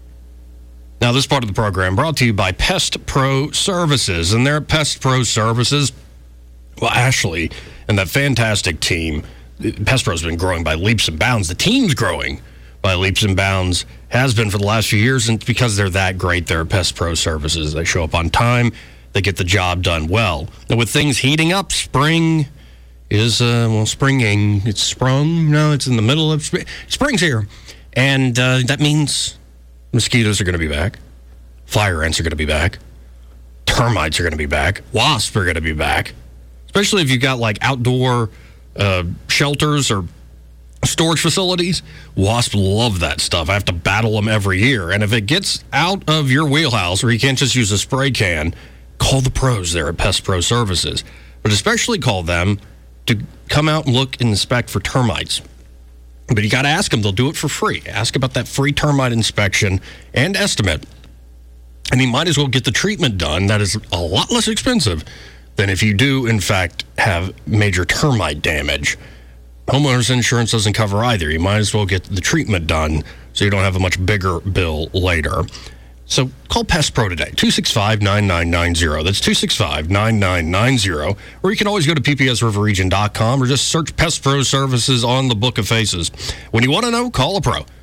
Now, this part of the program brought to you by Pest Pro Services. And they're at Pest Pro Services. Well, Ashley and that fantastic team, Pest Pro's been growing by leaps and bounds. The team's growing by leaps and bounds, has been for the last few years. And it's because they're that great, they're at Pest Pro Services. They show up on time. They get the job done well. And with things heating up, spring is, uh, well, springing. It's sprung. No, it's in the middle of spring. Spring's here. And uh, that means... mosquitoes are going to be back. Fire ants are going to be back. Termites are going to be back. Wasps are going to be back. Especially if you've got like outdoor uh, shelters or storage facilities. Wasps love that stuff. I have to battle them every year. And if it gets out of your wheelhouse or you can't just use a spray can, call the pros there at Pest Pro Services. But especially call them to come out and look and inspect for termites. But you got to ask them. They'll do it for free. Ask about that free termite inspection and estimate. And you might as well get the treatment done. That is a lot less expensive than if you do, in fact, have major termite damage. Homeowners insurance doesn't cover either. You might as well get the treatment done so you don't have a much bigger bill later. So call Pest Pro today, two six five, nine nine nine zero. That's two six five, nine nine nine zero. Or you can always go to p p s river region dot com or just search Pest Pro Services on the Book of Faces. When you want to know, call a pro.